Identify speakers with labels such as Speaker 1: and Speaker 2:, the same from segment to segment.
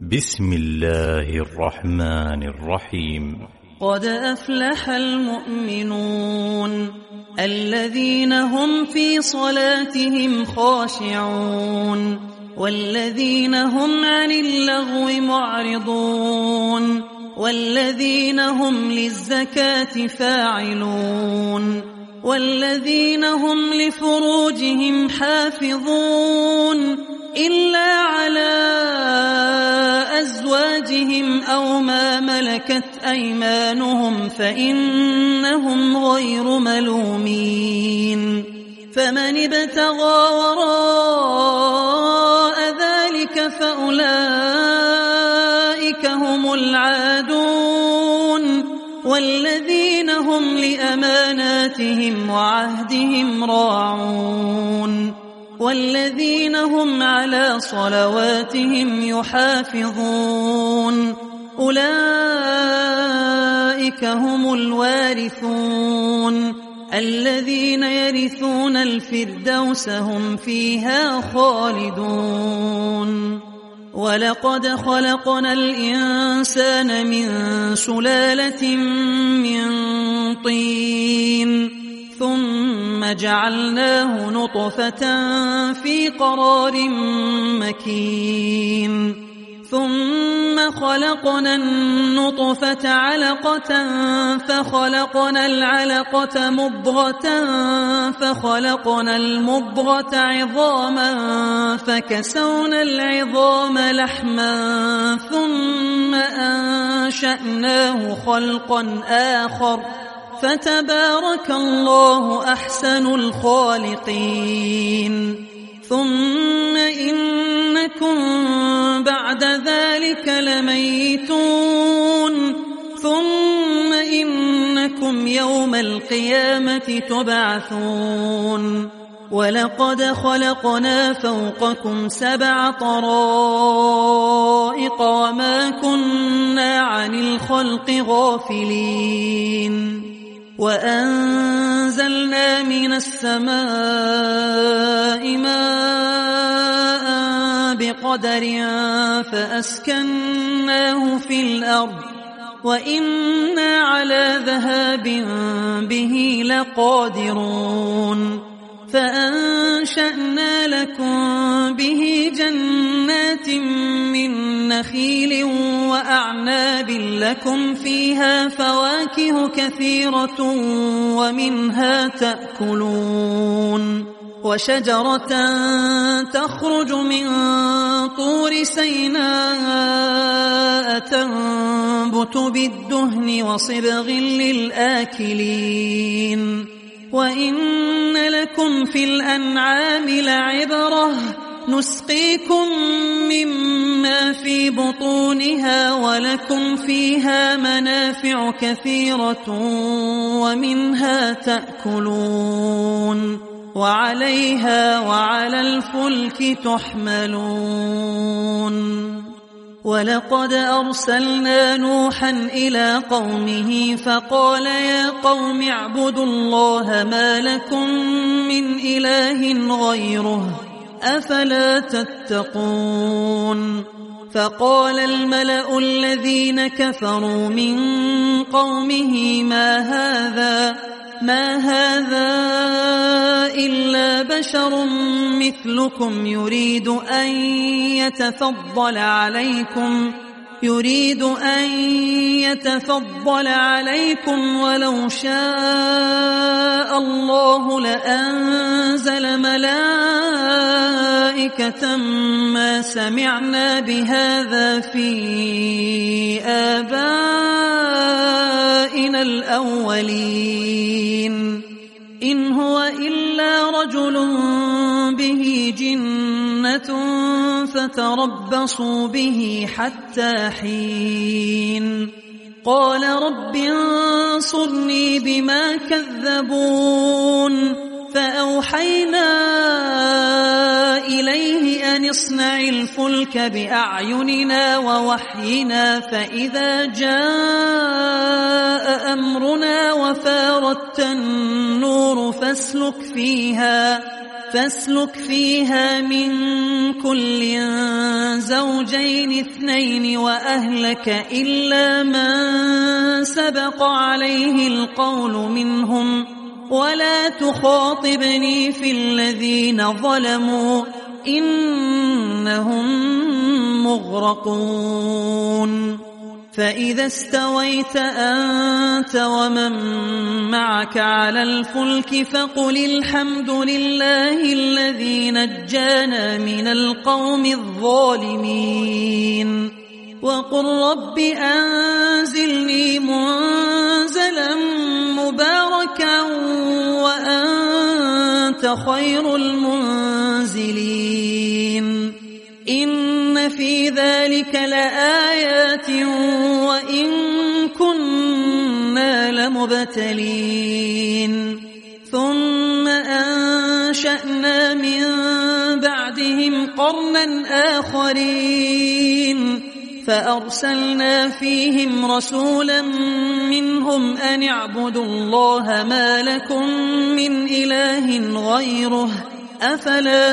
Speaker 1: بسم الله الرحمن الرحيم.
Speaker 2: قد أفلح المؤمنون الذين هم في صلاتهم خاشعون والذين هم عن اللغو معرضون والذين هم للزكاة فاعلون والذين هم لفروجهم حافظون إلا على أزواجهم أو ما ملكت أيمانهم فإنهم غير ملومين. فمن ابتغى وراء ذلك فأولئك هم العادون والذين هم لأماناتهم وعهدهم راعون والذين هم على صلواتهم يحافظون أولئك هم الوارثون الذين يرثون الفردوس هم فيها خالدون. ولقد خلقنا الإنسان من سلالة من طين ثم جعلناه نطفة في قرار مكين ثم خلقنا النطفة علقة فخلقنا العلقة مضغة فخلقنا المضغة عظاما فكسونا العظام لحما ثم أنشأناه خلقا آخر فتبارك الله أحسن الخالقين. ثم إنكم بعد ذلك لميتون ثم إنكم يوم القيامة تبعثون. ولقد خلقنا فوقكم 7 طرائق وما كنا عن الخلق غافلين. وأنزلنا من السماء ماء بقدر فأسكناه في الأرض وإنا على ذهاب به لقادرون. فأنشأنا لكم به جنات من نخيل وأعناب لكم فيها فواكه كثيرة ومنها تأكلون وشجرة تخرج من طور سيناء تنبت بالدهن وصبغ للآكلين. وإن لكم في الأنعام لعبرة نسقيكم مما في بطونها ولكم فيها منافع كثيرة ومنها تأكلون وعليها وعلى الفلك تحملون. ولقد أرسلنا نوحا إلى قومه فقال يا قوم اعبدوا الله ما لكم من إله غيره أفلا تتقون. فقال الملأ الذين كفروا من قومه ما هذا إلا بشر مثلكم يريد أن يتفضل عليكم ولو شاء الله لأنزل ملائكة ما سمعنا بهذا في آبائنا الأولين إن هو إلا رجل به جنة فتربصوا به حتى حين. قال رب انصرني بما كذبون. فأوحينا إليه أن اصنع الفلك بأعيننا ووحينا فإذا جاء أمرنا وفاردت النور فاسلك فيها من كل زوجين 2 وأهلك إلا من سبق عليه القول منهم ولا تخاطبني في الذين ظلموا إنهم مغرقون فإذا استويت أنت ومن معك على الفلك فقل الحمد لله الذي نجانا من القوم الظالمين وقل رب أنزلني منزلا مباركا وأنت خير المنزلين إن في ذلك لآيات وإن كنا لمبتلين ثم أنشأنا من بعدهم قرنا آخرين فأرسلنا فيهم رسولا منهم أن اعبدوا الله ما لكم من إله غيره أفلا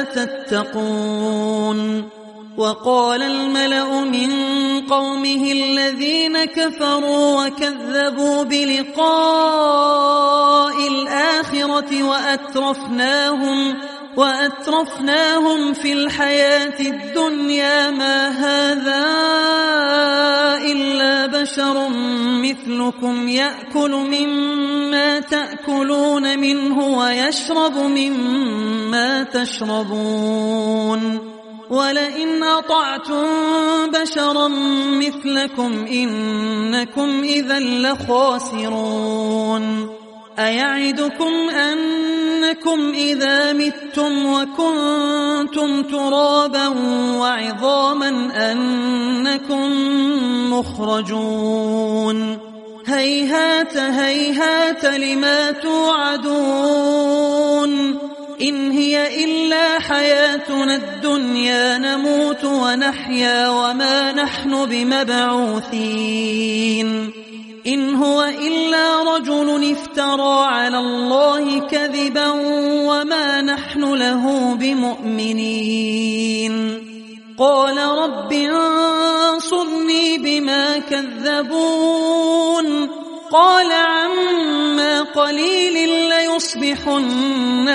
Speaker 2: تتقون وقال الملأ من قومه الذين كفروا وكذبوا بلقاء الآخرة وأترفناهم في الحياة الدنيا ما هذا إلا بشر مثلكم يأكل مما تأكلون منه ويشرب مما تشربون ولئن أطعتم بشرا مثلكم إنكم إذا لخاسرون أيعدكم أنكم إذا متم وكنتم ترابا وعظاما أنكم مخرجون هيهات هيهات لما توعدون إن هي إلا حياتنا الدنيا نموت ونحيا وما نحن بمبعوثين إن هو إلا رجل افترى على الله كذبا وما نحن له بمؤمنين قال رب انصرني بما كذبون قال عما قليل ليصبحن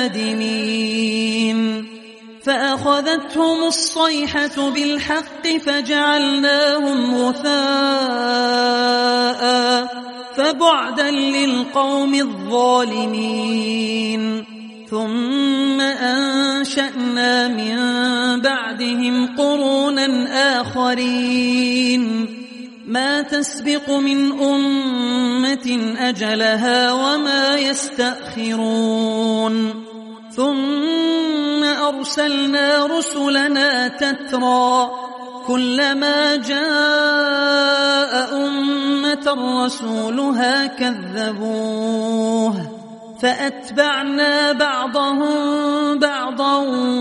Speaker 2: نادمين فأخذتهم الصيحة بالحق فجعلناهم غثاء فبعدا للقوم الظالمين ثم أنشأنا من بعدهم قرونا آخرين ما تسبق من أمة أجلها وما يستأخرون ثم أرسلنا رسلنا تترى كلما جاء أمة رسولها كذبوه فأتبعنا بعضهم بعضا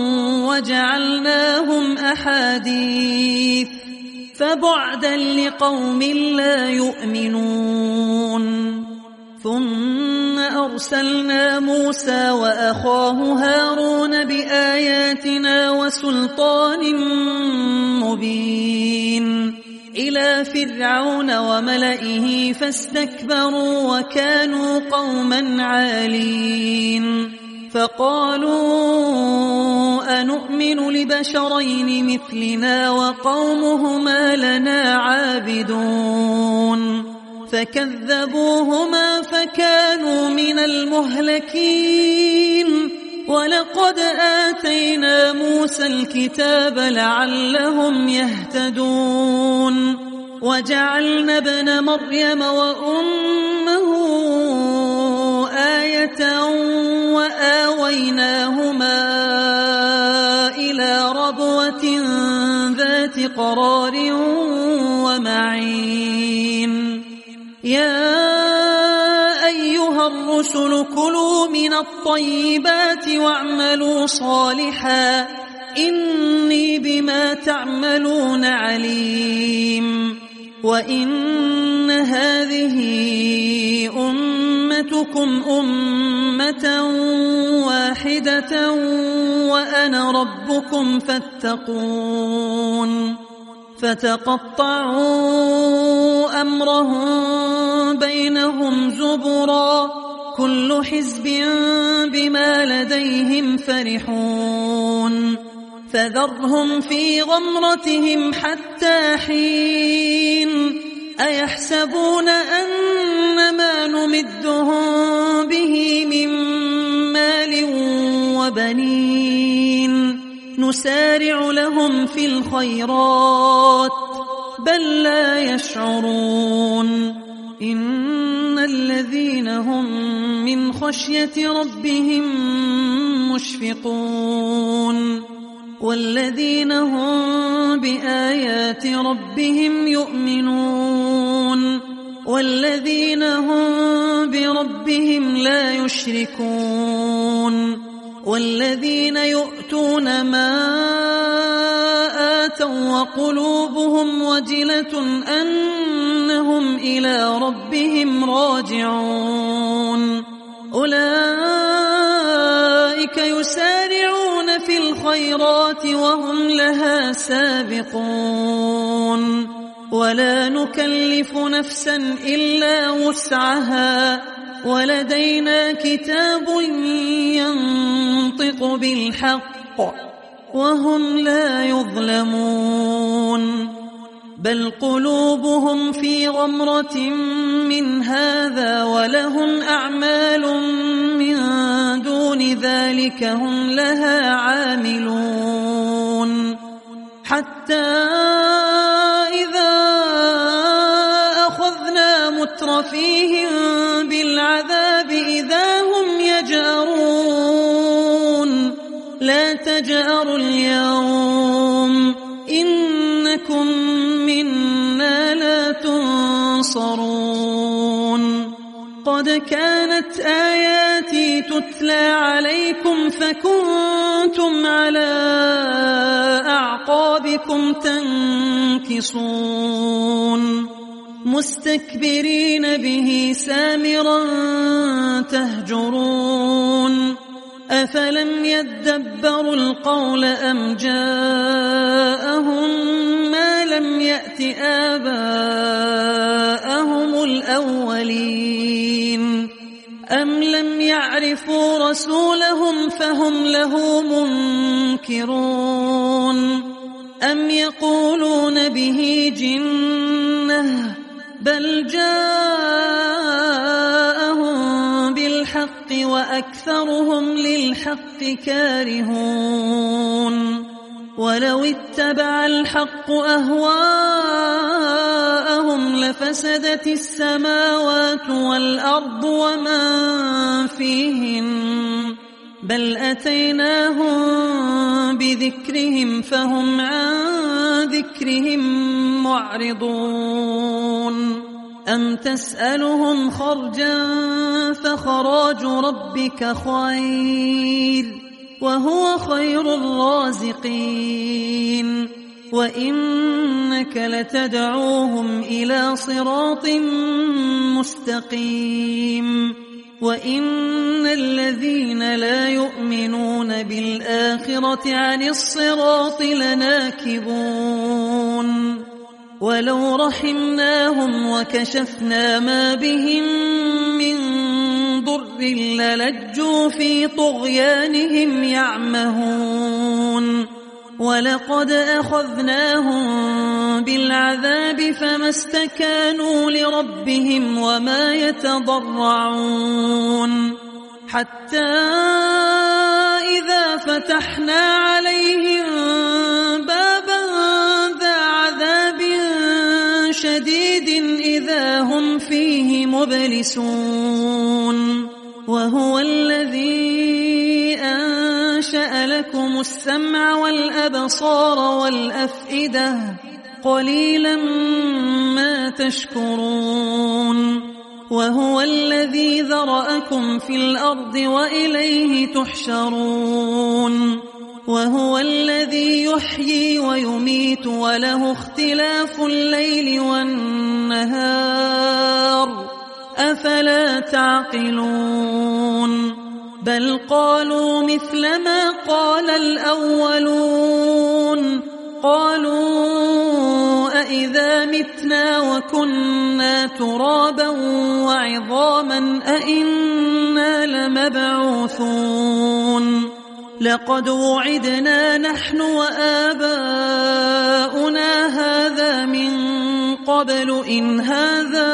Speaker 2: وجعلناهم أحاديث فبعدا لقوم لا يؤمنون ثم أرسلنا موسى وأخاه هارون بآياتنا وسلطان مبين إلى فرعون وملئه فاستكبروا وكانوا قوما عالين فقالوا أنؤمن لبشرين مثلنا وقومهما لنا عابدون فكذبوهما فكانوا من المهلكين ولقد آتينا موسى الكتاب لعلهم يهتدون وجعلنا ابن مريم وأمه آية وآويناهما إلى ربوة ذات قرار ومعين يا أيها الرسل كلوا من الطيبات واعملوا صالحا إني بما تعملون عليم وإن هذه أمتكم أمة واحدة وأنا ربكم فاتقون فتقطعوا أمرهم بينهم زبرا كل حزب بما لديهم فرحون فذرهم في غمرتهم حتى حين أيحسبون أن ما نمدهم به من مال وبنين نسارع لهم في الخيرات بل لا يشعرون إن الذين هم من خشية ربهم مشفقون والذين هم بآيات ربهم يؤمنون والذين هم بربهم لا يشركون والذين يؤتون ما آتوا وقلوبهم وجلة أنهم إلى ربهم راجعون أولئك يسارعون في الخيرات وهم لها سابقون ولا نكلف نفسا إلا وسعها ولدينا كتاب ينطق بالحق وهم لا يظلمون بل قلوبهم في غمرة من هذا ولهم أعمال من دون ذلك هم لها عاملون حتى إذا أخذنا مترفيهم بالعذاب إذا هم يجأرون لا تجأروا اليوم إنكم منا لا تنصرون قد كانت آياتي تتلى عليكم فكنتم على أعقابكم تنكصون مستكبرين به سامرا تهجرون أفلم يدبروا القول أم جاءهم ما لم يأت آباءهم الأولين أم لم يعرفوا رسولهم فهم له منكرون أم يقولون به جنة بل جاءهم بالحق وأكثرهم للحق كارهون ولو اتبع الحق أهواءهم لفسدت السماوات والأرض ومن فيهن بل أتيناهم بذكرهم فهم عن ذكرهم معرضون أم تسألهم خرجا فخراج ربك خير وهو خير الرازقين وإنك لتدعوهم إلى صراط مستقيم وإن الذين لا يؤمنون بالآخرة عن الصراط لناكبون ولو رحمناهم وكشفنا ما بهم من ضر للجوا في طغيانهم يعمهون ولقد أخذناهم بالعذاب فما استكانوا لربهم وما يتضرعون حتى إذا فتحنا عليهم بابا ذا عذاب شديد إذا هم فيه مبلسون وهو الذي أنشأ لكم السمع والأبصار والأفئدة قليلا ما تشكرون وهو الذي ذرأكم في الأرض وإليه تحشرون وهو الذي يحيي ويميت وله اختلاف الليل والنهار أفلا تعقلون بل قالوا مثل ما قال الأولون قالوا أإذا متنا وكنا ترابا وعظاما أإنا لمبعوثون لقد وعدنا نحن وآباؤنا هذا من قبل إن هذا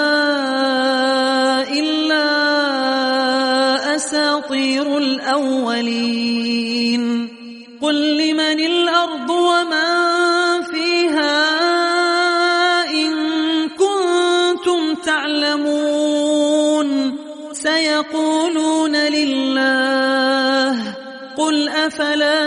Speaker 2: إلا أساطير الأولين قل لمن الأرض ومن فيها إن كنتم تعلمون سيقولون لله قل أفلا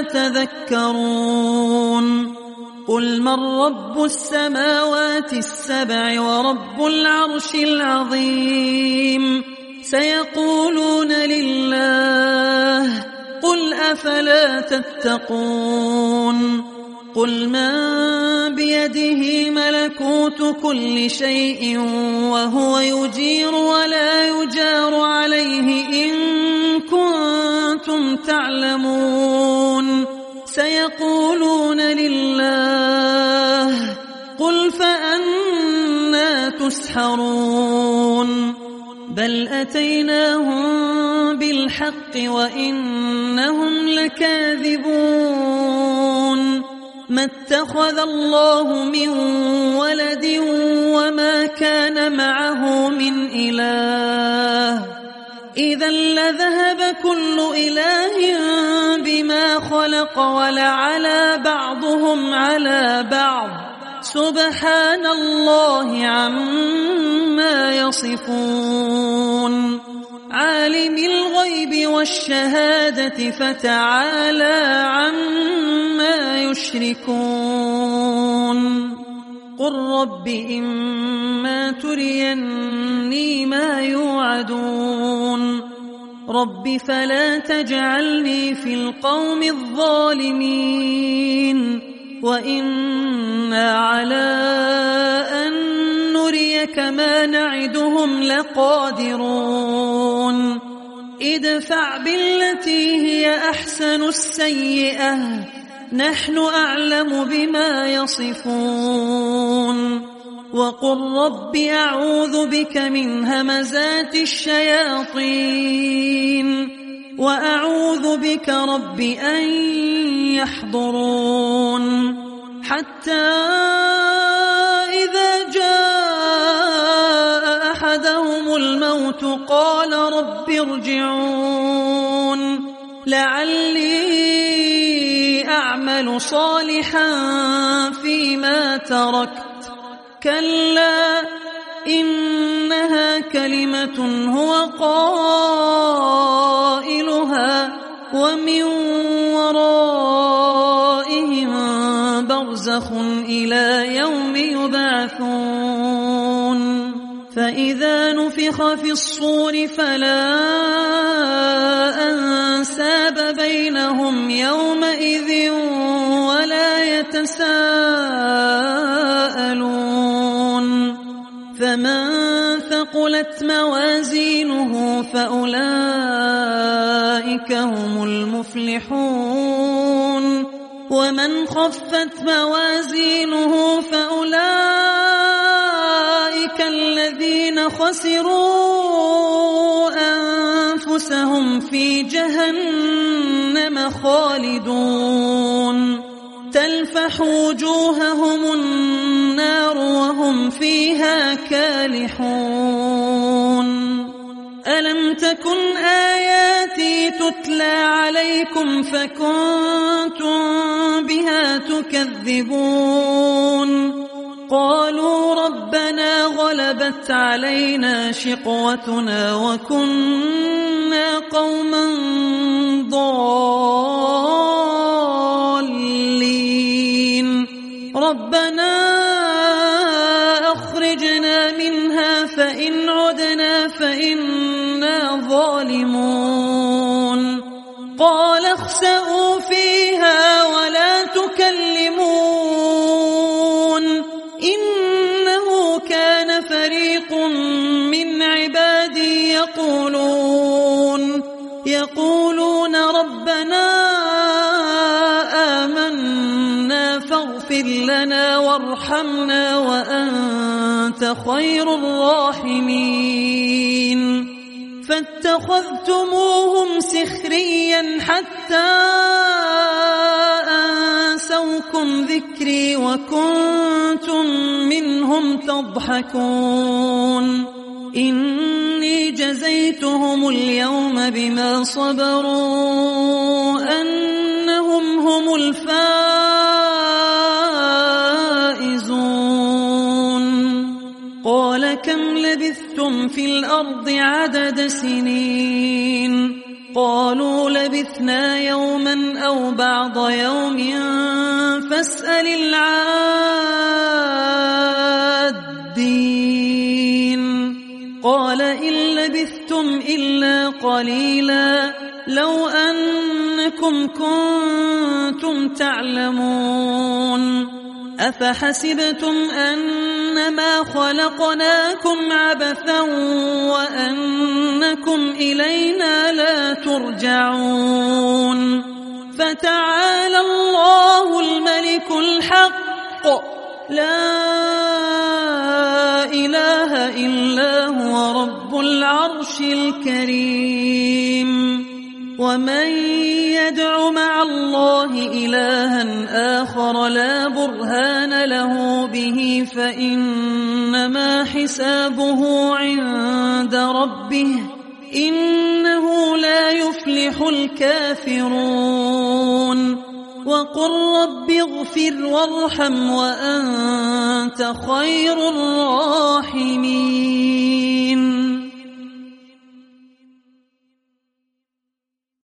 Speaker 2: تذكرون قل من رب السماوات السبع ورب العرش العظيم سيقولون لله قل أفلا تتقون قل من بيده ملكوت كل شيء وهو يجير ولا يجار عليه إن كنتم تعلمون سيقولون لله قل فأنى تسحرون بل أتيناهم بالحق وإنهم لكاذبون ما اتخذ الله من ولد وما كان معه من إله إذا لذهب كل إله بما خلق ولعلى بعضهم على بعض سبحان الله عما يصفون عالم الغيب والشهادة فتعالى عما يشركون قل رب إما تريني ما يوعدون رب فلا تجعلني في القوم الظالمين وإنا على أن نريك ما نعدهم لقادرون ادفع بالتي هي أحسن السيئة نحن أعلم بما يصفون وقل رب أعوذ بك من همزات الشياطين وأعوذ بك رب أن يحضرون حتى إذا جاء أحدهم الموت قال رب ارجعون لعلي أعمل صالحا فيما تركت كلا إنها كلمة هو قائلها ومن ورائهم برزخ إلى يوم يبعثون فإذا نفخ في الصور فلا أنساب بينهم يومئذ ولا يتساءلون فمن ثقلت موازينه فأولئك هم المفلحون ومن خفت موازينه فأولئك الذين خسروا أنفسهم في جهنم خالدون تلفح وجوههم النار وهم فيها كالحون ألم تكن آياتي تتلى عليكم فكنتم بها تكذبون قالوا ربنا غلبت علينا شقوتنا وكنا قوما ضالين ربنا أخرجنا منها فإن عدنا فإنا ظالمون قال اخسئوا فيها ولا تكلمون إنه كان فريق من عبادي فاغفر لنا وارحمنا وأنت خير الراحمين فاتخذتموهم سخريا حتى أنسوكم ذكري وكنتم منهم تضحكون إني جزيتهم اليوم بما صبروا أنهم هم الفائزون قال كم لبثتم في الأرض عدد سنين قالوا لبثنا يوما أو بعض يوم فاسأل العادين قال إن لبثتم إلا قليلا لو أنكم كنتم تعلمون أفحسبتم أنما خلقناكم عبثا وأنكم إلينا لا ترجعون فتعالى الله الملك الحق لا إله إلا هو رب العرش الكريم ومن يدع مع الله إلها آخر لا برهان له به فإنما حسابه عند ربه إنه لا يفلح الكافرون وقل رب اغفر وارحم وأنت خير الراحمين